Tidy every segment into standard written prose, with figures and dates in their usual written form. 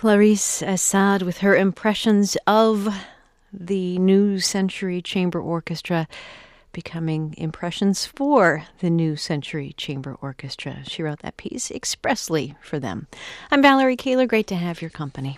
Clarice Assad with her impressions of the New Century Chamber Orchestra becoming impressions for the New Century Chamber Orchestra. She wrote that piece expressly for them. I'm Valerie Kaler. Great to have your company.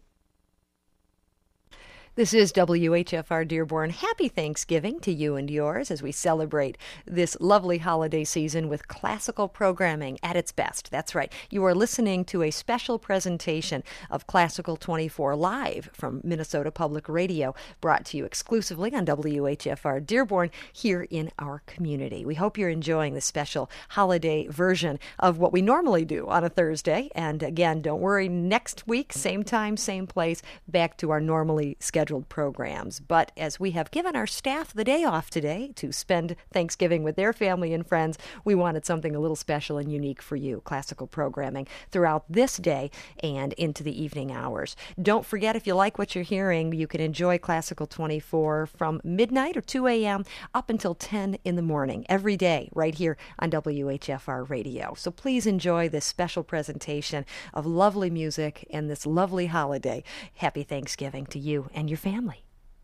This is WHFR Dearborn. Happy Thanksgiving to you and yours as we celebrate this lovely holiday season with classical programming at its best. That's right. You are listening to a special presentation of Classical 24 live from Minnesota Public Radio, brought to you exclusively on WHFR Dearborn here in our community. We hope you're enjoying this special holiday version of what we normally do on a Thursday. And again, don't worry, next week, same time, same place, back to our normally scheduled programs. But as we have given our staff the day off today to spend Thanksgiving with their family and friends, we wanted something a little special and unique for you, classical programming throughout this day and into the evening hours. Don't forget, if you like what you're hearing, you can enjoy Classical 24 from midnight or 2 a.m. up until 10 in the morning every day right here on WHFR Radio. So please enjoy this special presentation of lovely music and this lovely holiday. Happy Thanksgiving to you and your family.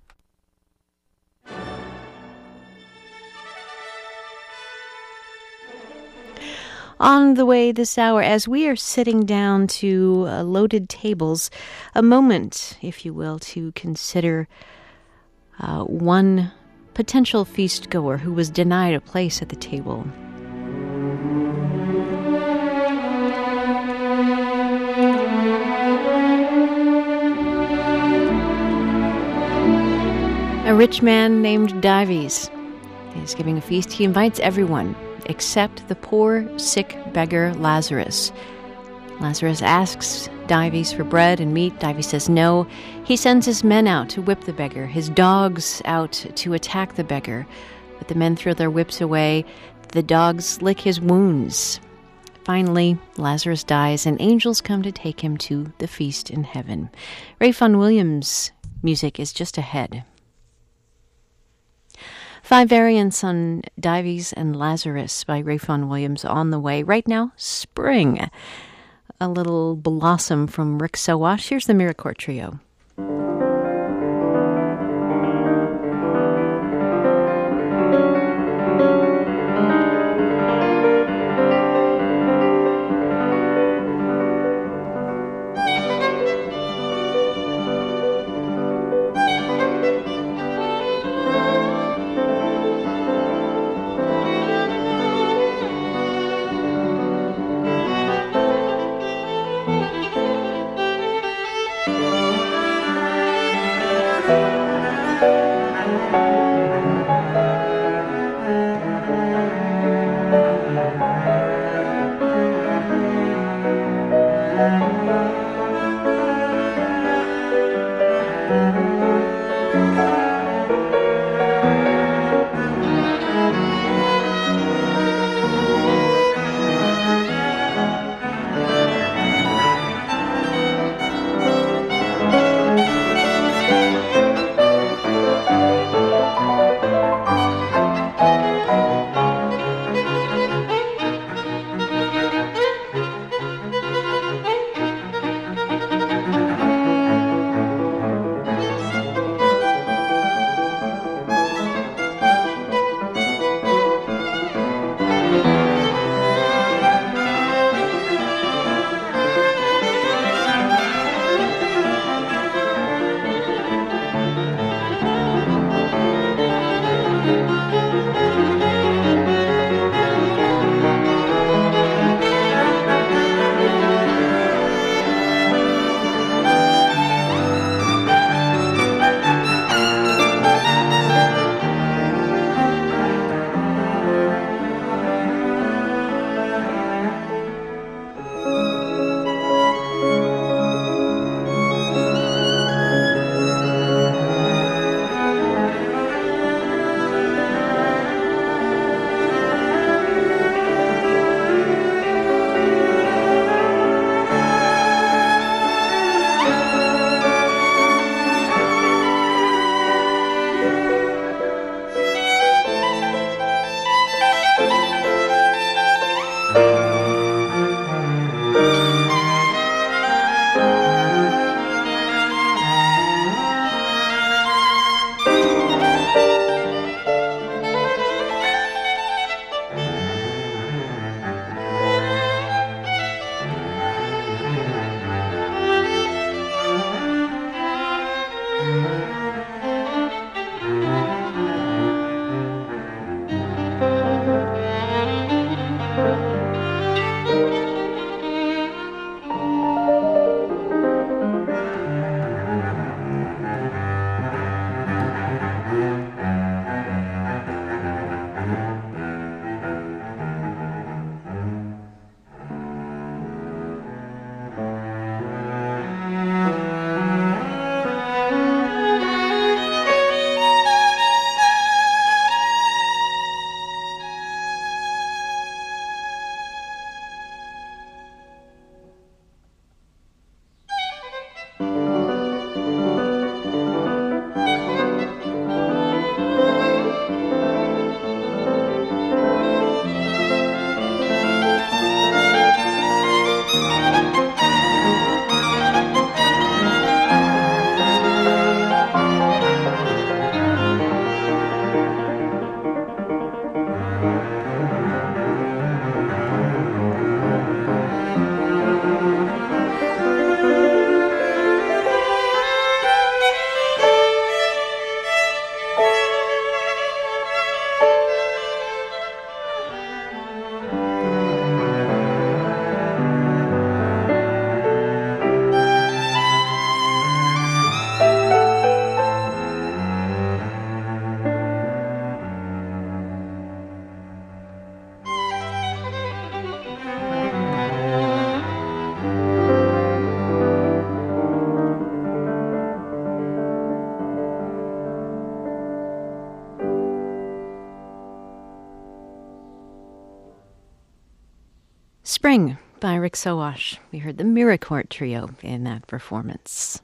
On the way this hour, as we are sitting down to loaded tables, a moment, if you will, to consider one potential feast goer who was denied a place at the table. A rich man named Dives is giving a feast. He invites everyone except the poor, sick beggar Lazarus. Lazarus asks Dives for bread and meat. Dives says no. He sends his men out to whip the beggar, his dogs out to attack the beggar. But the men throw their whips away. The dogs lick his wounds. Finally, Lazarus dies, and angels come to take him to the feast in heaven. Ray Vaughan Williams' music is just ahead. 5 variants on Dives and Lazarus by Ray Vaughan Williams on the way. Right now, Spring. A little blossom from Rick Sowash. Here's the Miracord Trio. by Rick Sowash. We heard the Miracourt Trio in that performance.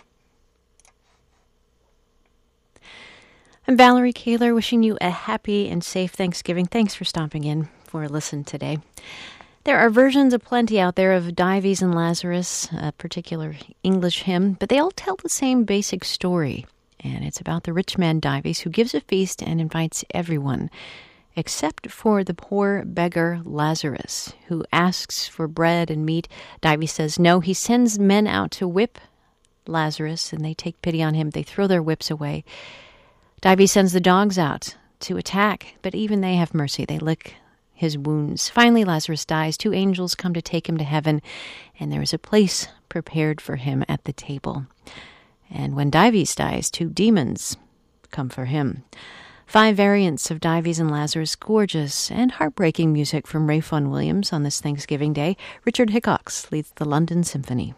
I'm Valerie Kaler, wishing you a happy and safe Thanksgiving. Thanks for stopping in for a listen today. There are versions aplenty out there of Dives and Lazarus, a particular English hymn, but they all tell the same basic story. And it's about the rich man Dives who gives a feast and invites everyone, except for the poor beggar Lazarus, who asks for bread and meat. Dives says no. He sends men out to whip Lazarus, and they take pity on him. They throw their whips away. Dives sends the dogs out to attack, but even they have mercy. They lick his wounds. Finally, Lazarus dies. 2 angels come to take him to heaven, and there is a place prepared for him at the table. And when Dives dies, 2 demons come for him. 5 variants of Dives and Lazarus, gorgeous and heartbreaking music from Ray Vaughan Williams on this Thanksgiving Day. Richard Hickox leads the London Symphony.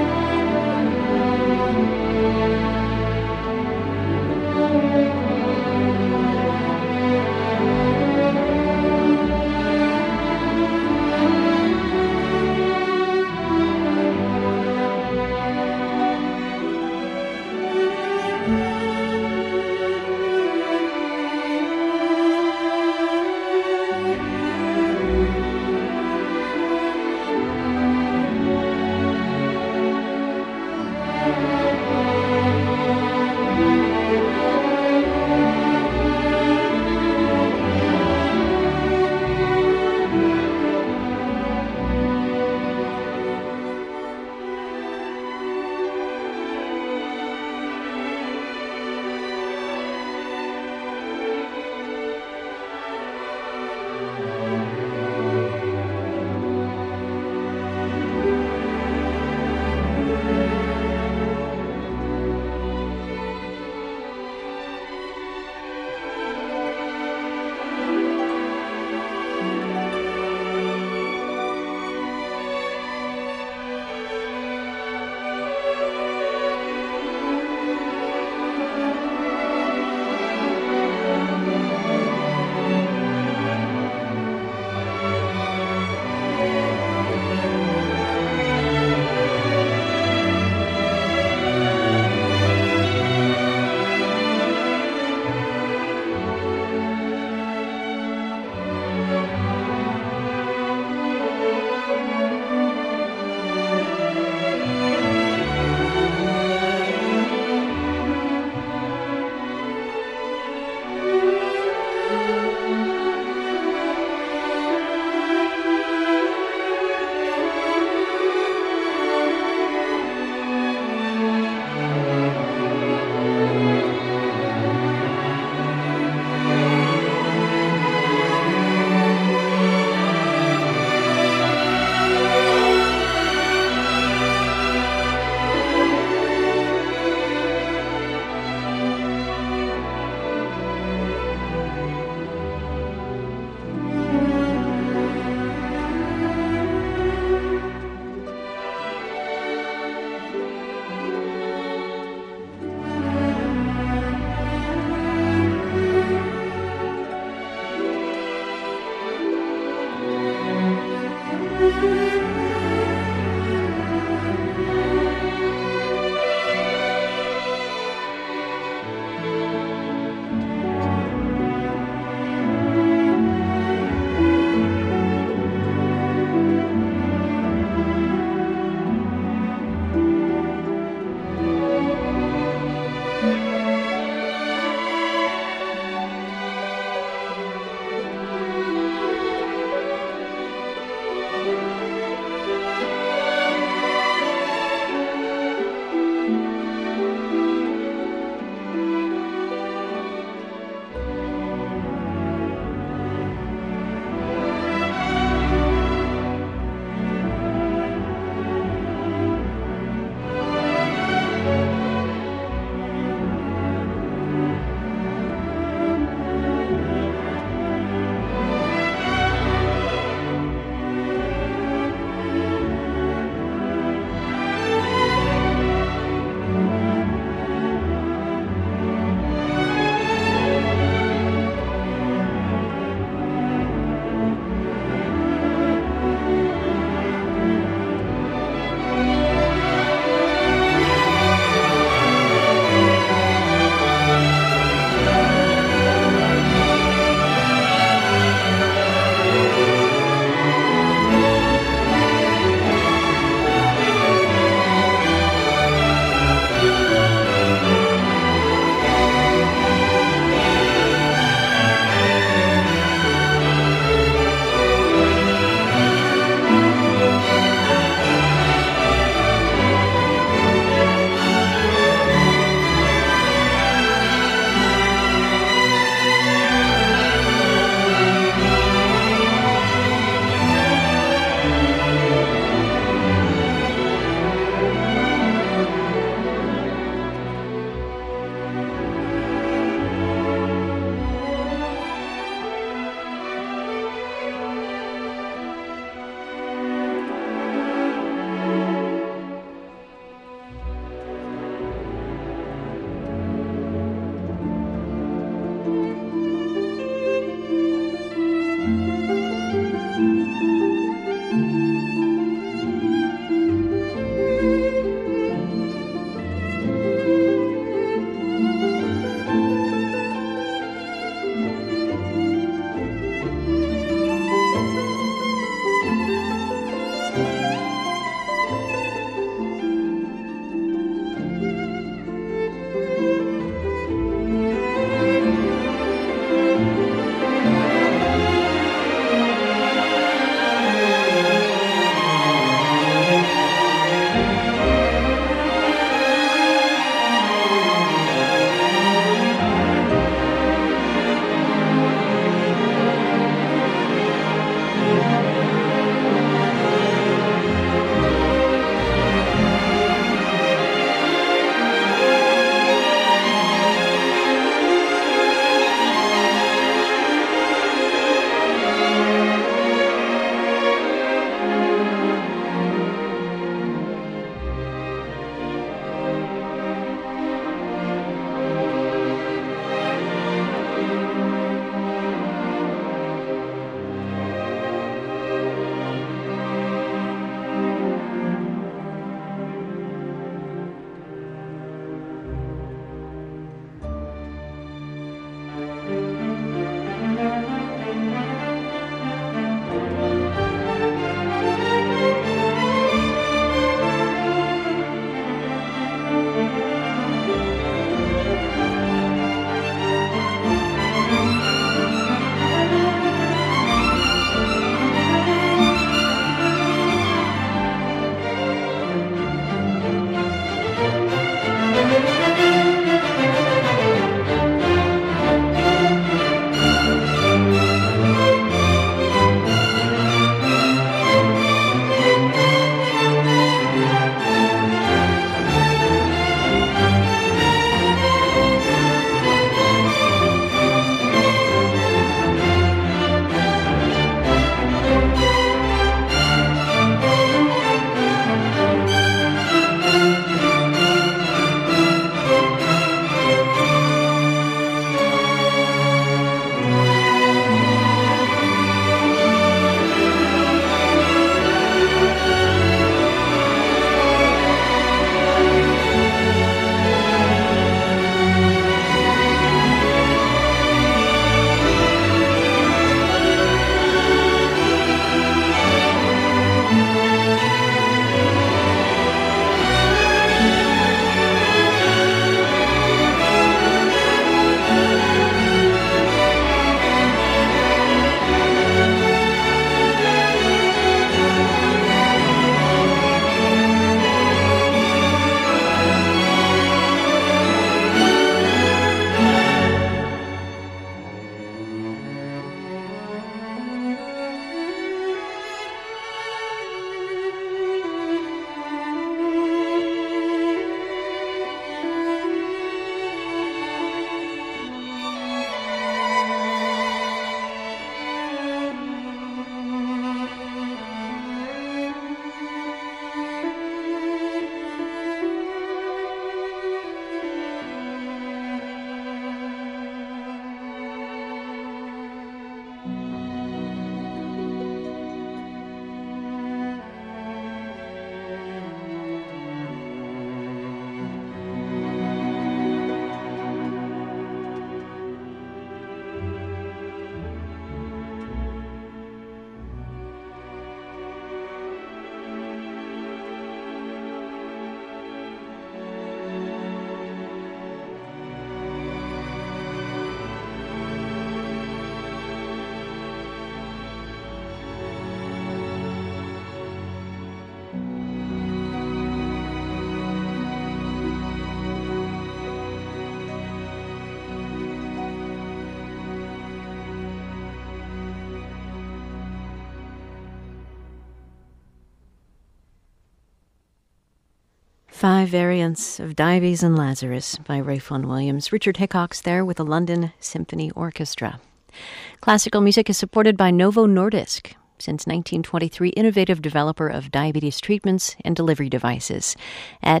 5 variants of Dives and Lazarus by Ray Vaughan Williams. Richard Hickox there with the London Symphony Orchestra. Classical music is supported by Novo Nordisk, since 1923 innovative developer of diabetes treatments and delivery devices, at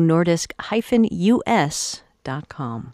novonordisk-us.com.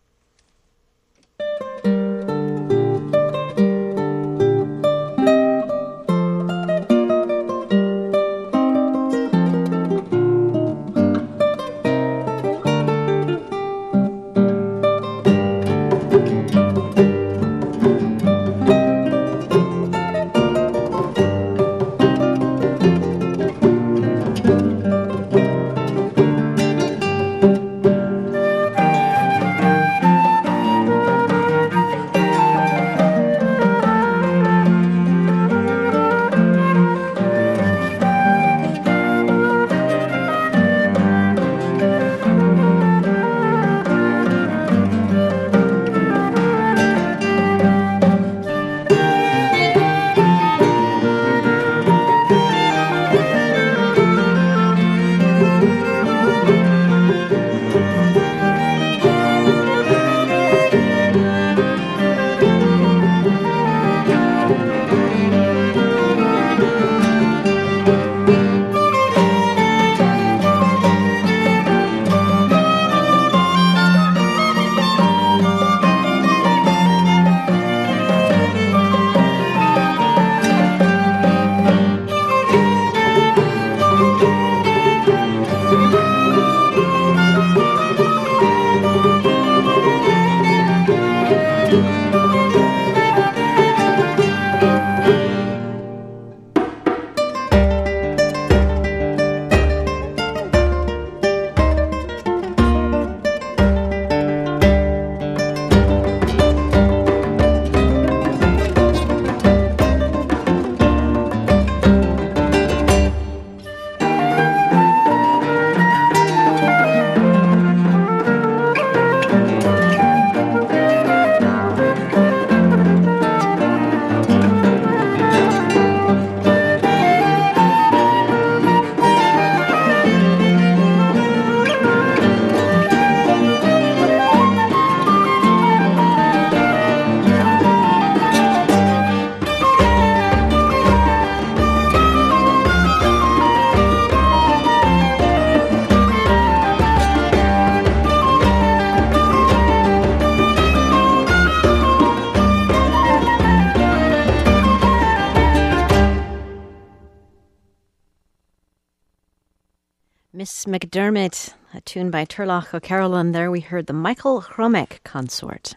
Miss McDermott, a tune by Turlough O'Carolan. There we heard the Michael Hromek Consort.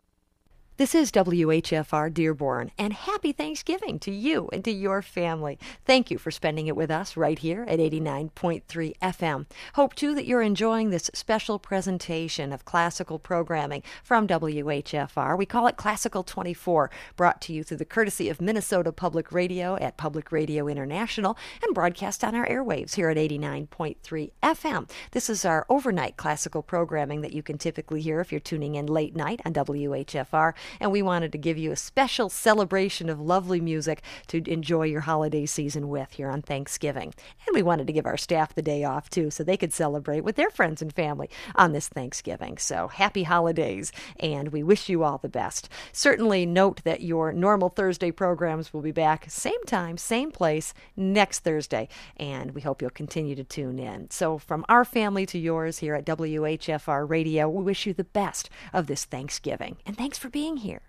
This is WHFR Dearborn, and happy Thanksgiving to you and to your family. Thank you for spending it with us right here at 89.3 FM. Hope, too, that you're enjoying this special presentation of classical programming from WHFR. We call it Classical 24, brought to you through the courtesy of Minnesota Public Radio at Public Radio International and broadcast on our airwaves here at 89.3 FM. This is our overnight classical programming that you can typically hear if you're tuning in late night on WHFR. And we wanted to give you a special celebration of lovely music to enjoy your holiday season with here on Thanksgiving. And we wanted to give our staff the day off, too, so they could celebrate with their friends and family on this Thanksgiving. So happy holidays, and we wish you all the best. Certainly note that your normal Thursday programs will be back same time, same place next Thursday, and we hope you'll continue to tune in. So from our family to yours here at WHFR Radio, we wish you the best of this Thanksgiving. And thanks for being here.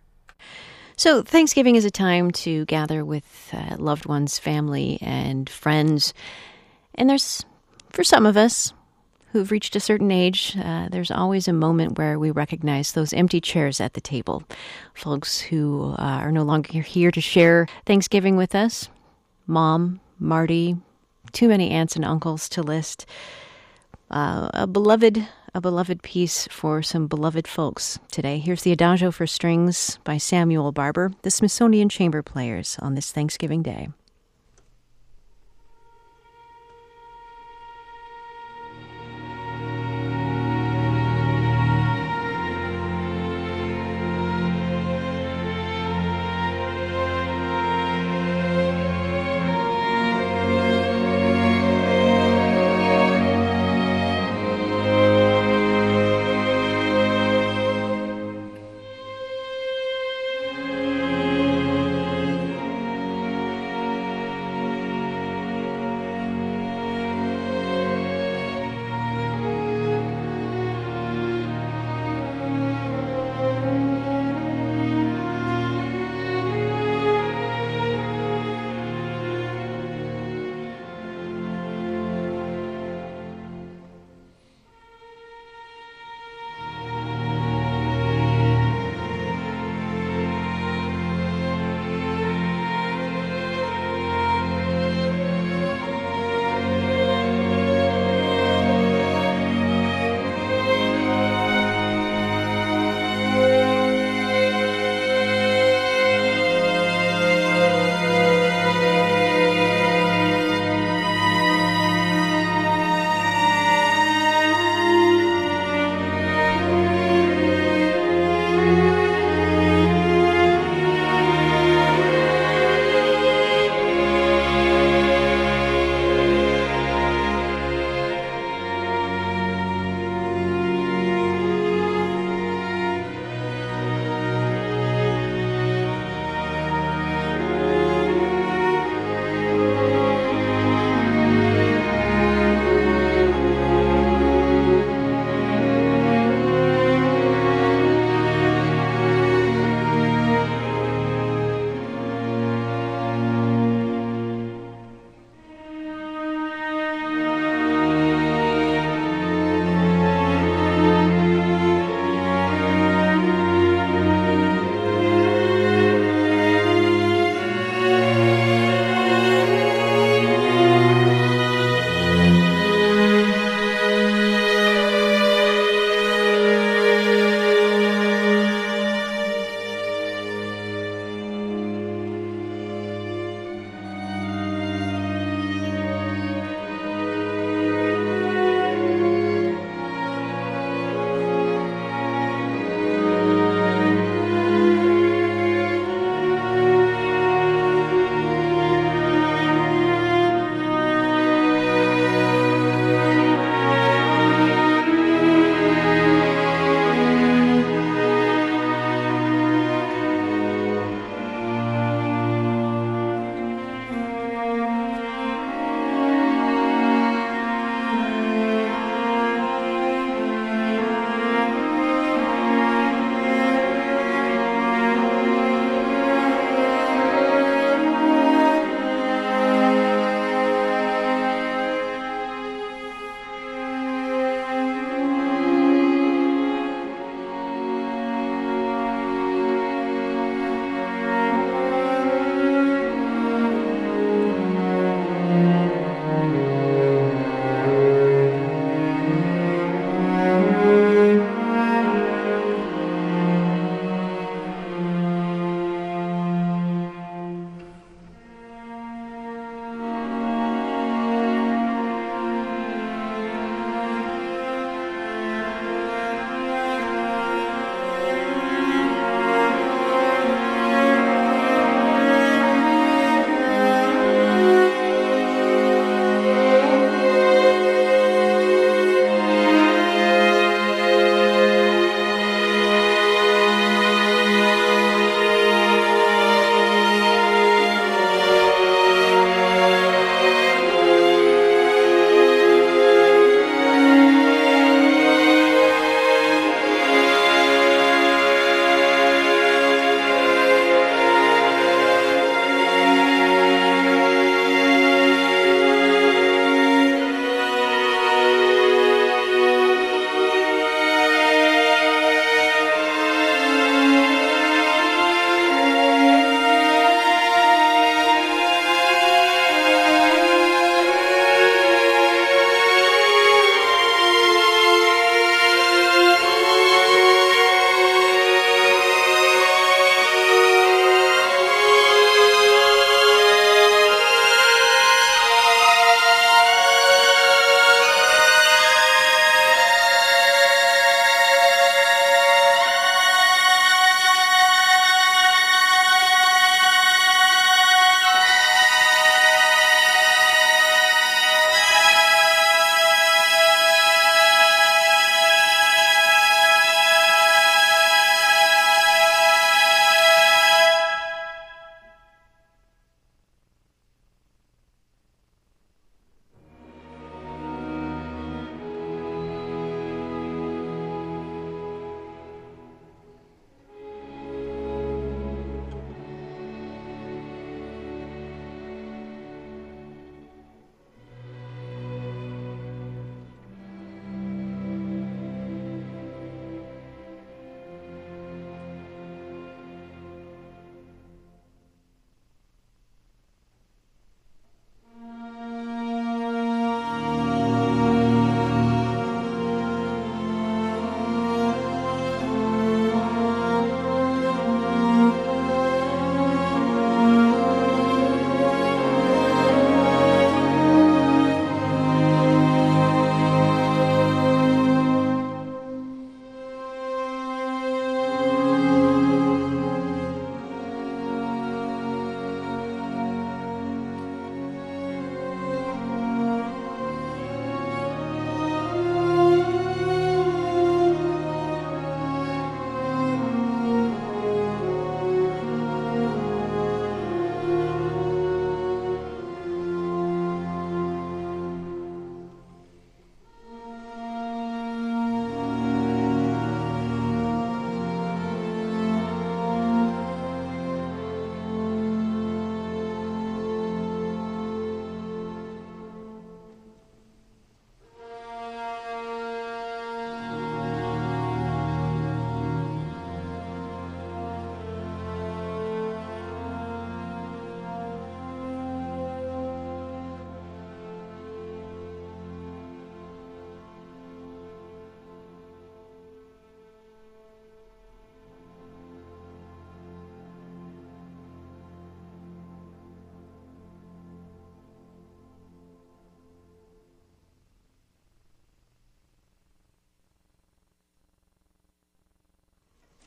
So Thanksgiving is a time to gather with loved ones, family, and friends. And there's, for some of us who've reached a certain age, there's always a moment where we recognize those empty chairs at the table. Folks who are no longer here to share Thanksgiving with us. Mom, Marty, too many aunts and uncles to list. A beloved piece for some beloved folks today. Here's the Adagio for Strings by Samuel Barber, the Smithsonian Chamber Players, on this Thanksgiving Day.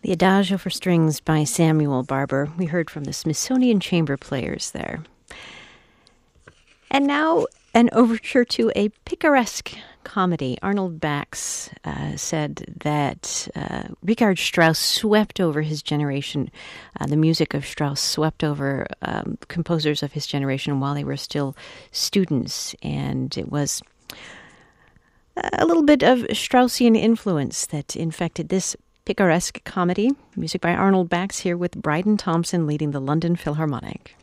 The Adagio for Strings by Samuel Barber. We heard from the Smithsonian Chamber Players there. And now an overture to a picaresque comedy. Arnold Bax said that Richard Strauss swept over his generation. The music of Strauss swept over composers of his generation while they were still students. And it was a little bit of Straussian influence that infected this picaresque comedy. Music by Arnold Bax here with Bryden Thompson leading the London Philharmonic.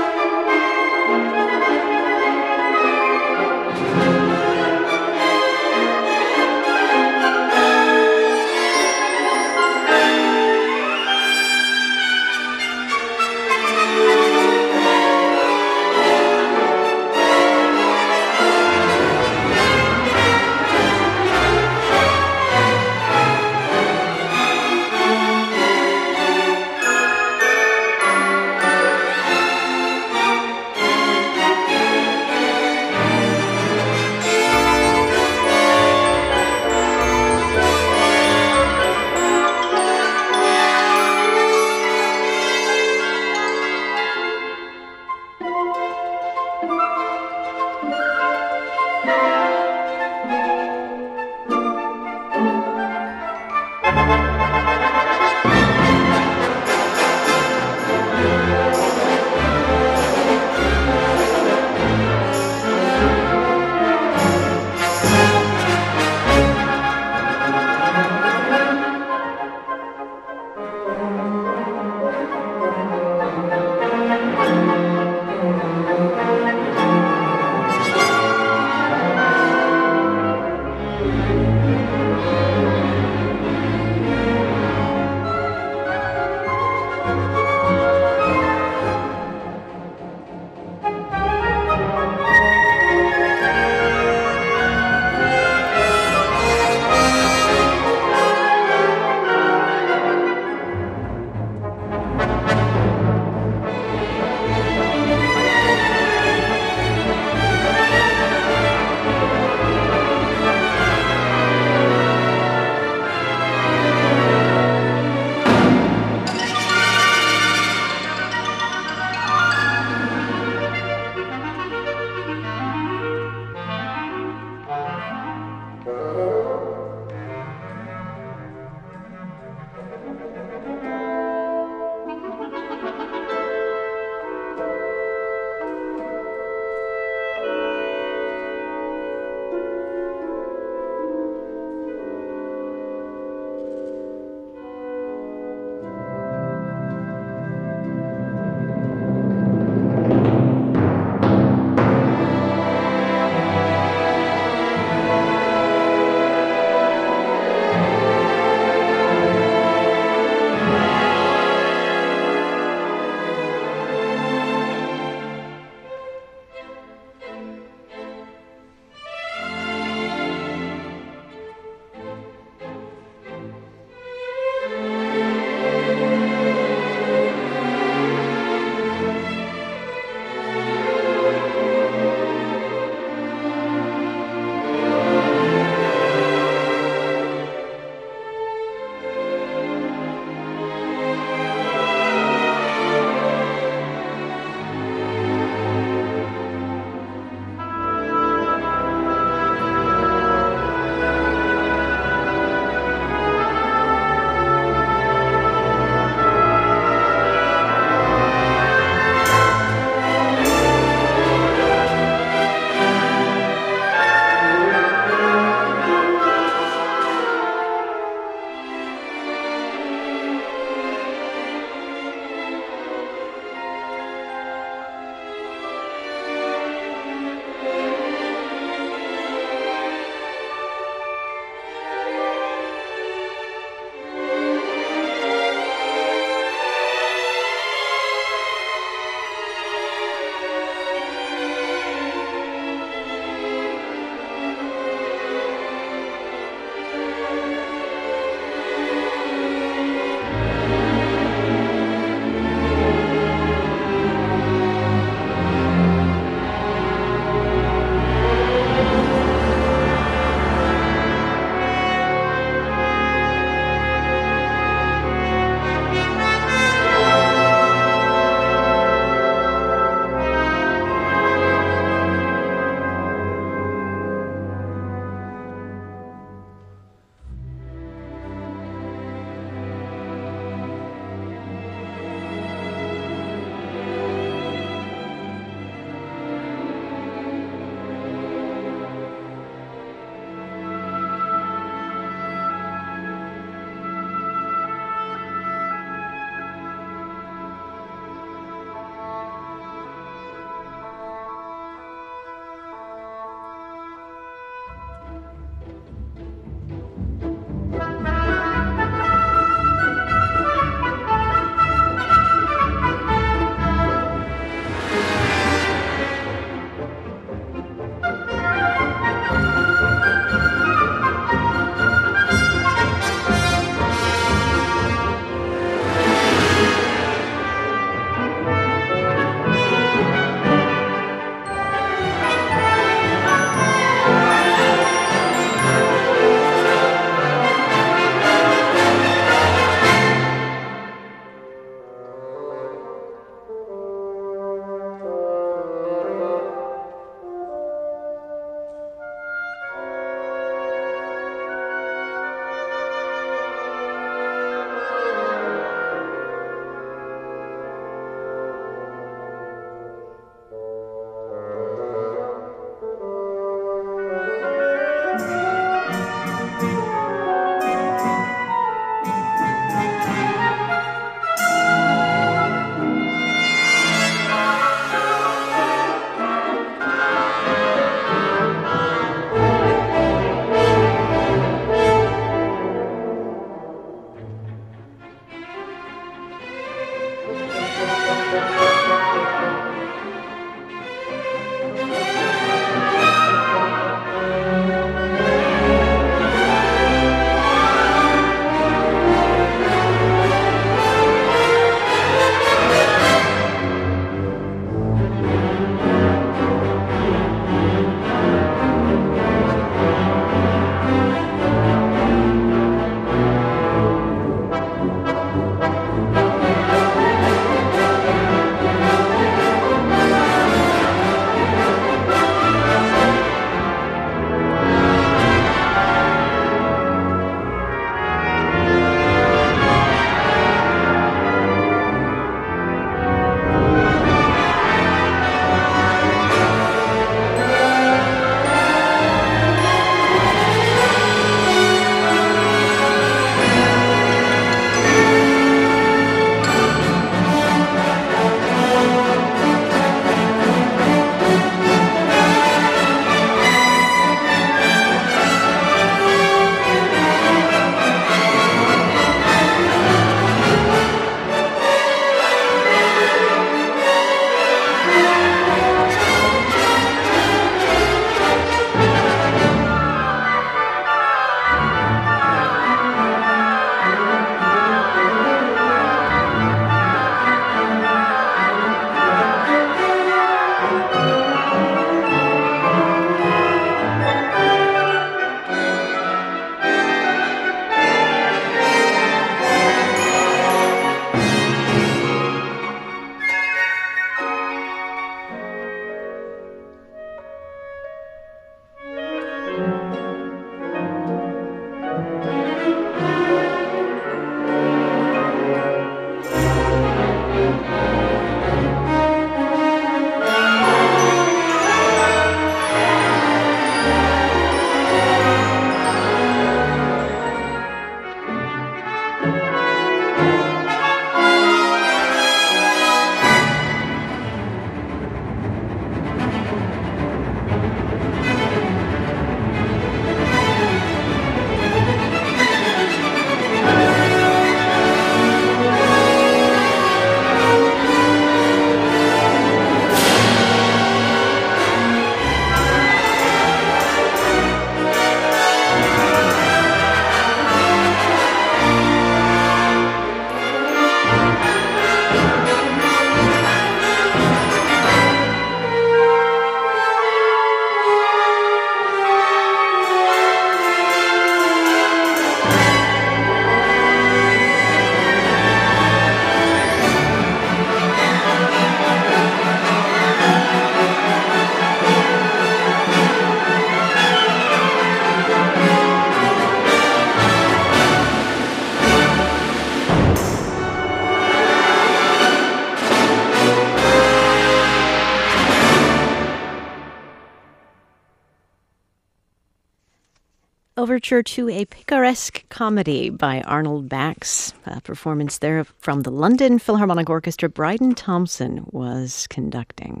overture to a picaresque comedy by Arnold Bax. A performance there from the London Philharmonic Orchestra. Bryden Thompson was conducting.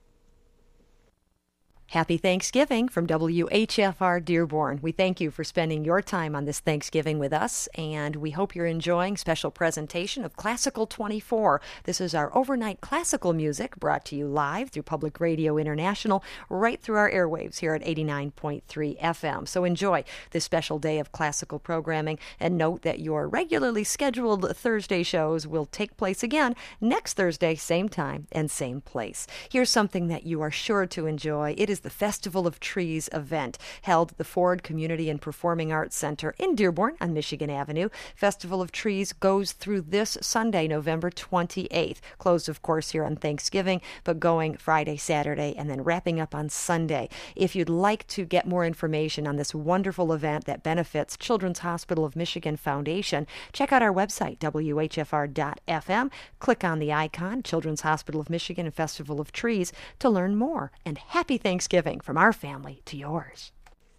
Happy Thanksgiving from WHFR Dearborn. We thank you for spending your time on this Thanksgiving with us, and we hope you're enjoying special presentation of Classical 24. This is our overnight classical music brought to you live through Public Radio International, right through our airwaves here at 89.3 FM. So enjoy this special day of classical programming, and note that your regularly scheduled Thursday shows will take place again next Thursday, same time and same place. Here's something that you are sure to enjoy. It is the Festival of Trees event held at the Ford Community and Performing Arts Center in Dearborn on Michigan Avenue. Festival of Trees goes through this Sunday, November 28th. Closed, of course, here on Thanksgiving, but going Friday, Saturday, and then wrapping up on Sunday. If you'd like to get more information on this wonderful event that benefits Children's Hospital of Michigan Foundation, check out our website, whfr.fm. Click on the icon, Children's Hospital of Michigan and Festival of Trees, to learn more. And happy Thanksgiving from our family to yours.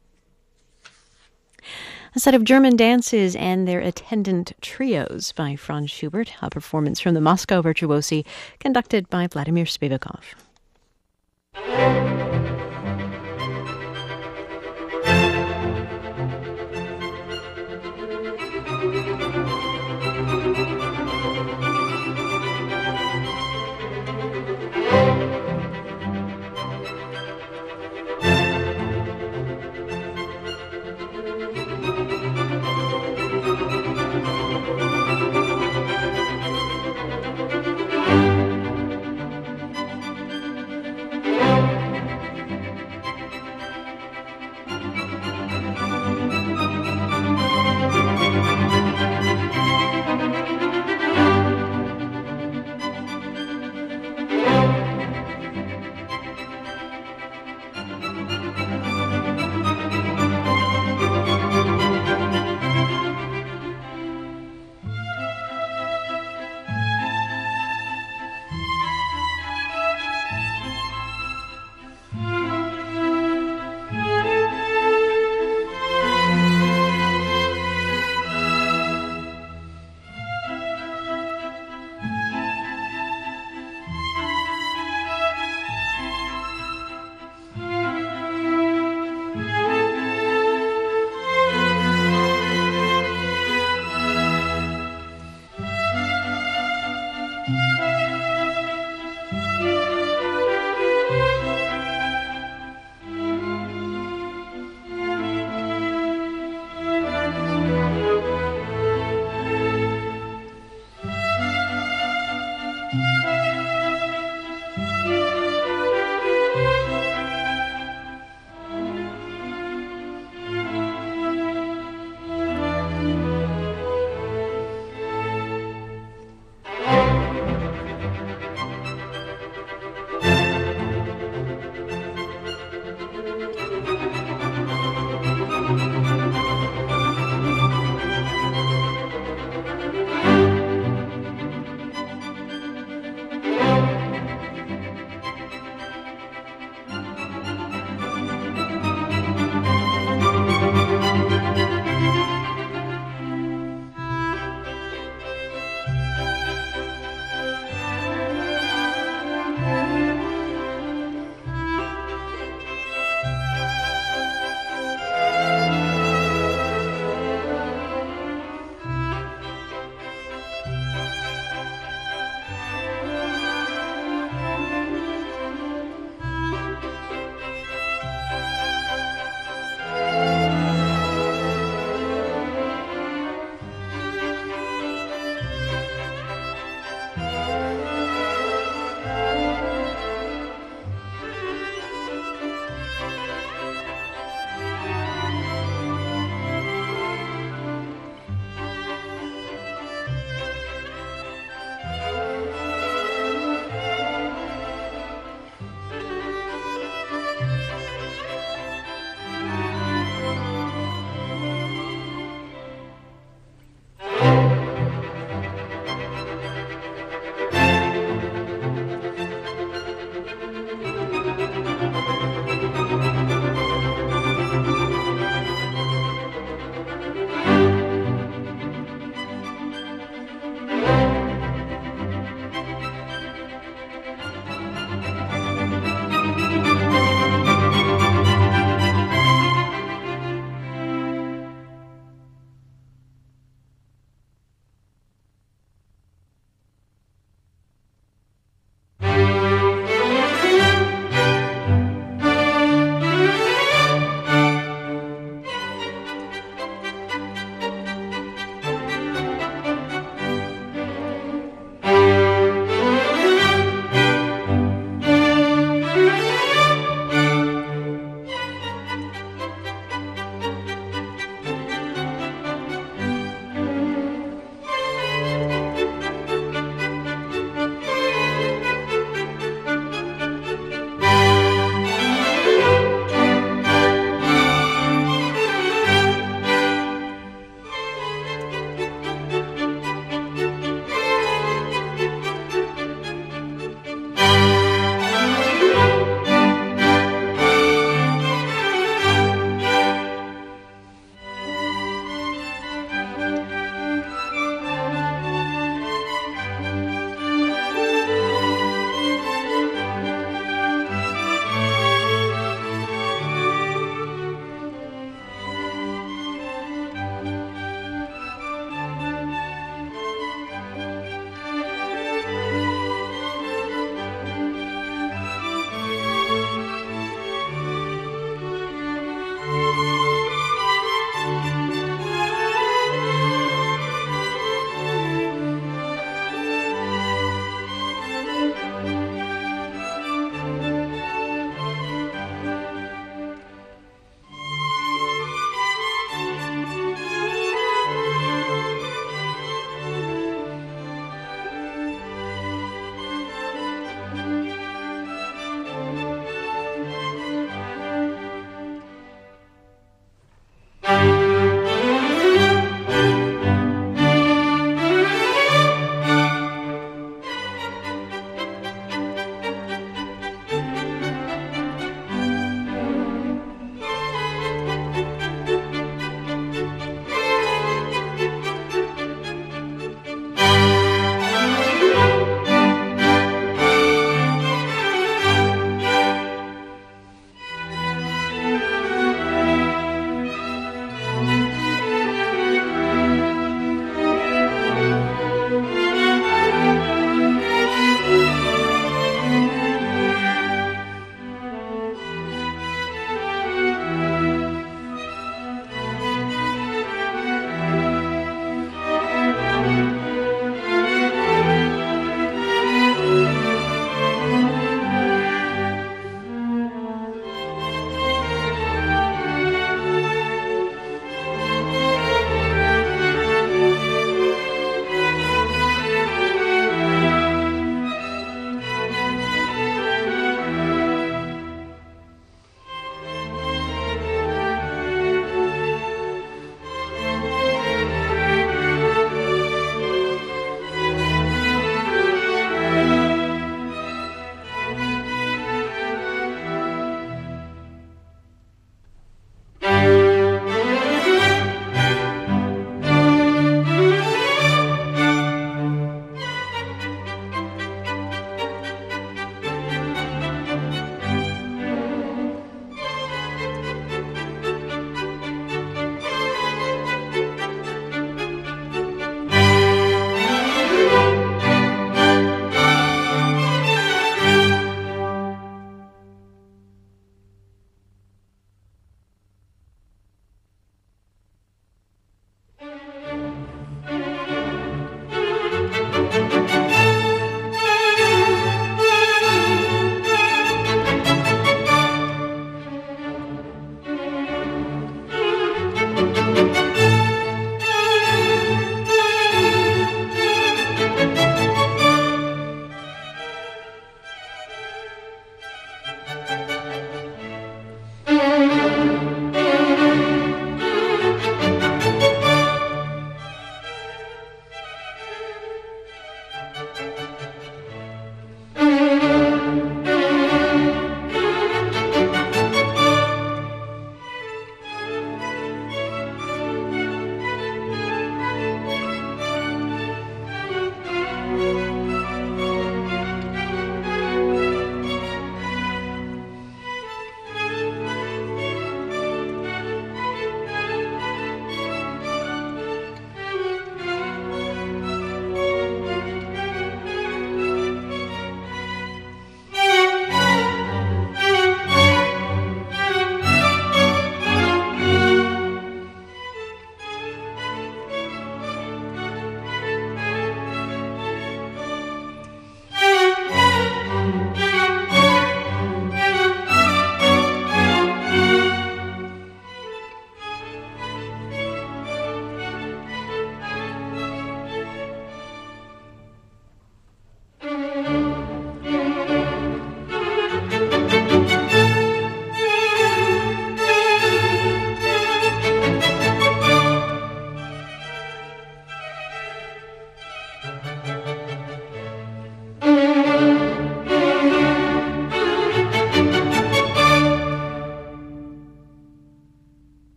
A set of German dances and their attendant trios by Franz Schubert, a performance from the Moscow Virtuosi conducted by Vladimir Spivakov.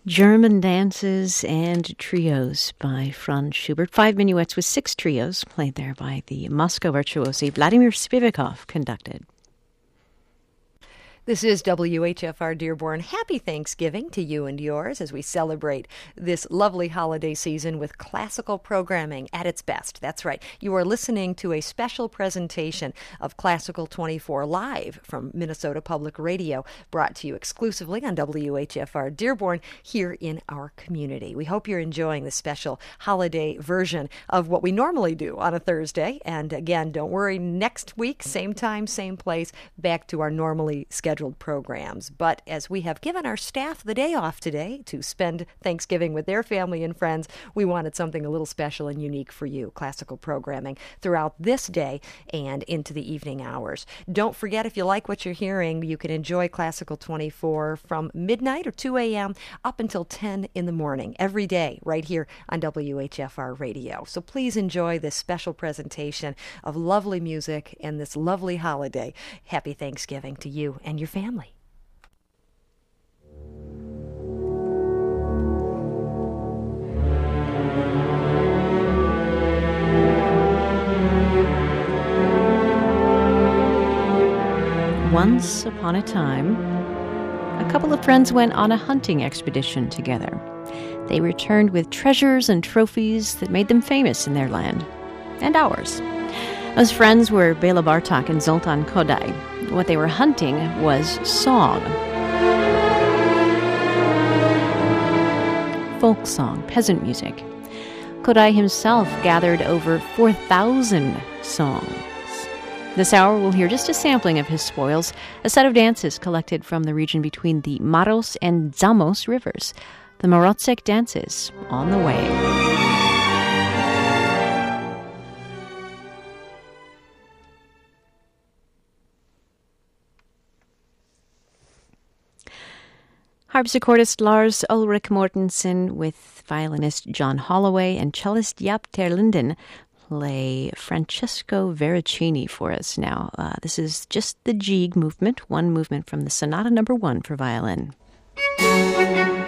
German Dances and Trios by Franz Schubert. 5 minuets with 6 trios played there by the Moscow virtuosi Vladimir Spivakov conducted. This is WHFR Dearborn. Happy Thanksgiving to you and yours as we celebrate this lovely holiday season with classical programming at its best. That's right. You are listening to a special presentation of Classical 24 live from Minnesota Public Radio, brought to you exclusively on WHFR Dearborn here in our community. We hope you're enjoying the special holiday version of what we normally do on a Thursday. And again, don't worry, next week, same time, same place, back to our normally scheduled programs. But as we have given our staff the day off today to spend Thanksgiving with their family and friends, we wanted something a little special and unique for you, classical programming throughout this day and into the evening hours. Don't forget, if you like what you're hearing, you can enjoy Classical 24 from midnight or 2 a.m. up until 10 in the morning every day right here on WHFR Radio. So please enjoy this special presentation of lovely music and this lovely holiday. Happy Thanksgiving to you and your family. Once upon a time, a couple of friends went on a hunting expedition together. They returned with treasures and trophies that made them famous in their land, and ours. Those friends were Bela Bartok and Zoltan Kodály. What they were hunting was song. Folk song, peasant music. Kodály himself gathered over 4,000 songs. This hour we'll hear just a sampling of his spoils, a set of dances collected from the region between the Maros and Zamos rivers. The Morotsek dances on the way. Harpsichordist Lars Ulrik Mortensen with violinist John Holloway and cellist Jaap ter Linden play Francesco Veracini for us now. This is just the Gigue movement, one movement from the Sonata No. 1 for violin.